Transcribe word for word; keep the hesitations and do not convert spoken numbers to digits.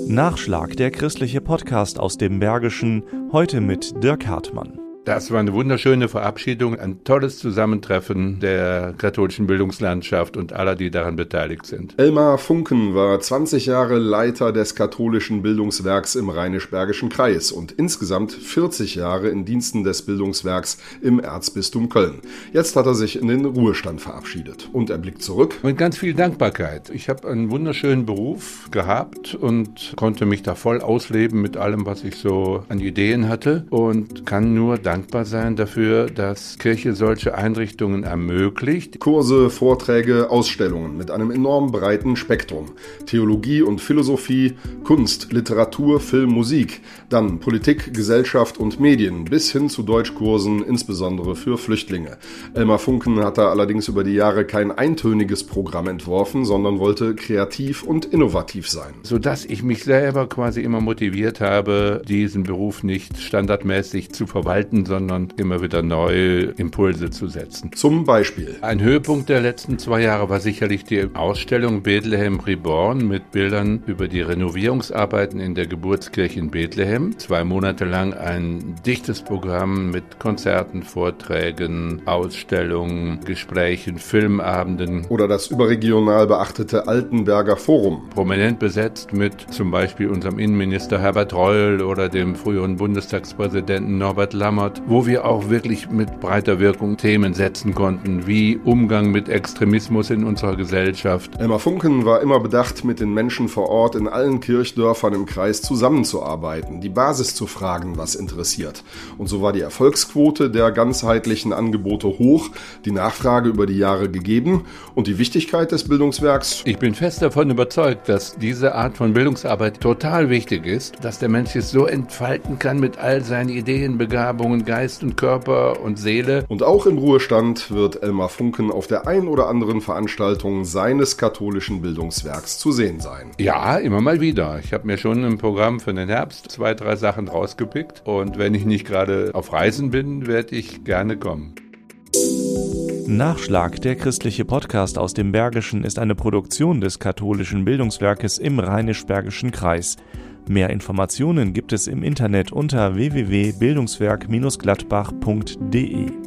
Nachschlag, der christliche Podcast aus dem Bergischen, heute mit Dirk Hartmann. Das war eine wunderschöne Verabschiedung, ein tolles Zusammentreffen der katholischen Bildungslandschaft und aller, die daran beteiligt sind. Elmar Funken war zwanzig Jahre Leiter des katholischen Bildungswerks im Rheinisch-Bergischen Kreis und insgesamt vierzig Jahre in Diensten des Bildungswerks im Erzbistum Köln. Jetzt hat er sich in den Ruhestand verabschiedet und er blickt zurück. Mit ganz viel Dankbarkeit. Ich habe einen wunderschönen Beruf gehabt und konnte mich da voll ausleben mit allem, was ich so an Ideen hatte und kann nur dankbar sein dafür, dass Kirche solche Einrichtungen ermöglicht. Kurse, Vorträge, Ausstellungen mit einem enorm breiten Spektrum. Theologie und Philosophie, Kunst, Literatur, Film, Musik, dann Politik, Gesellschaft und Medien bis hin zu Deutschkursen, insbesondere für Flüchtlinge. Elmar Funken hat da allerdings über die Jahre kein eintöniges Programm entworfen, sondern wollte kreativ und innovativ sein. Sodass ich mich selber quasi immer motiviert habe, diesen Beruf nicht standardmäßig zu verwalten, sondern immer wieder neue Impulse zu setzen. Zum Beispiel. Ein Höhepunkt der letzten zwei Jahre war sicherlich die Ausstellung Bethlehem Reborn mit Bildern über die Renovierungsarbeiten in der Geburtskirche in Bethlehem. Zwei Monate lang ein dichtes Programm mit Konzerten, Vorträgen, Ausstellungen, Gesprächen, Filmabenden. Oder das überregional beachtete Altenberger Forum. Prominent besetzt mit zum Beispiel unserem Innenminister Herbert Reul oder dem früheren Bundestagspräsidenten Norbert Lammert, wo wir auch wirklich mit breiter Wirkung Themen setzen konnten, wie Umgang mit Extremismus in unserer Gesellschaft. Elmar Funken war immer bedacht, mit den Menschen vor Ort in allen Kirchdörfern im Kreis zusammenzuarbeiten, die Basis zu fragen, was interessiert. Und so war die Erfolgsquote der ganzheitlichen Angebote hoch, die Nachfrage über die Jahre gegeben und die Wichtigkeit des Bildungswerks. Ich bin fest davon überzeugt, dass diese Art von Bildungsarbeit total wichtig ist, dass der Mensch es so entfalten kann mit all seinen Ideen, Begabungen, Geist und Körper und Seele. Und auch im Ruhestand wird Elmar Funken auf der ein oder anderen Veranstaltung seines katholischen Bildungswerks zu sehen sein. Ja, immer mal wieder. Ich habe mir schon im Programm für den Herbst zwei, drei Sachen rausgepickt. Und wenn ich nicht gerade auf Reisen bin, werde ich gerne kommen. Nachschlag, der christliche Podcast aus dem Bergischen, ist eine Produktion des katholischen Bildungswerkes im Rheinisch-Bergischen Kreis. Mehr Informationen gibt es im Internet unter w w w punkt bildungswerk Bindestrich gladbach punkt de.